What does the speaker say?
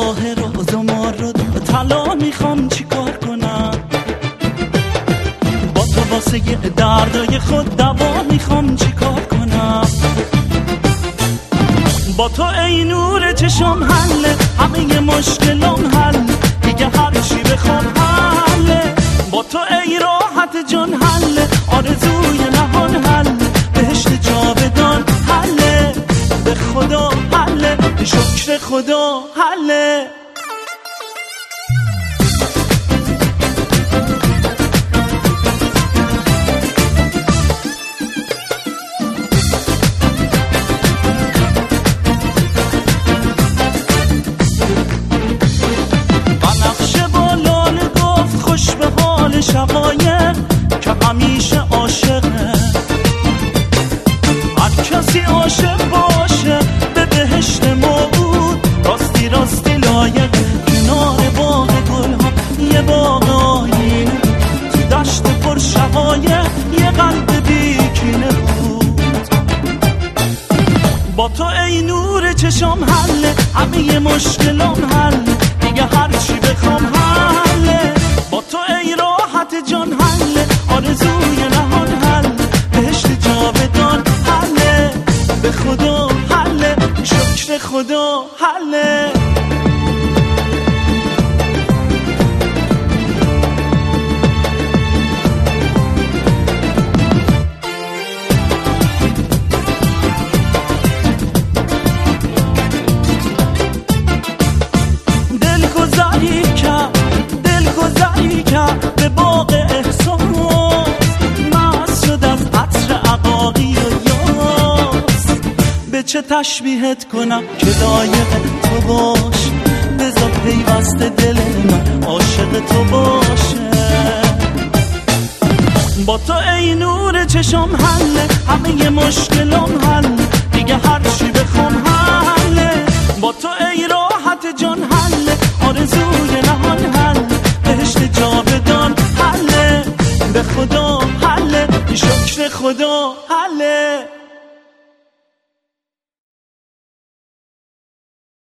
جواهر و زمرد و طلا میخوام چیکار کنم؟ با تو واسه دردای خود دوا میخوام چیکار کنم؟ با تو ای نور چشم حله، همه مشکلام حل، دیگه هر چی بخوام حله. با تو ای راحت جان حله، آرزوی نهان حل، بهشت جاودان حله. به خدا حله، به شکر خدا حله. شقایق که همیشه عاشقه، هر کسی عاشق باشه به بهشت موعود، راستی راستی لایق کنار باغ گلها یه باغ آینه، تو دشت پر شقایق یه قلب بیکینه بود. با تو ای نور چشم حله، همه مشکلام حل، دیگه هر چی بخوام حله. با تو ای راحت جان حله، آرزوی نهان حل، بهشت جاودان حله. به خدا حله، شکر خدا حله. به باغ احساس مست شد از عطر عقاقی و یاس. به چه تشبیهت کنم که لایق تو باش، بذار پیوست دل من عاشق تو باشه. با تو ای نور چشم حله، همه مشکلام حل، دیگه هر چی بخوام حله. با تو ای راحت جان حله، آرزوی نهان حل،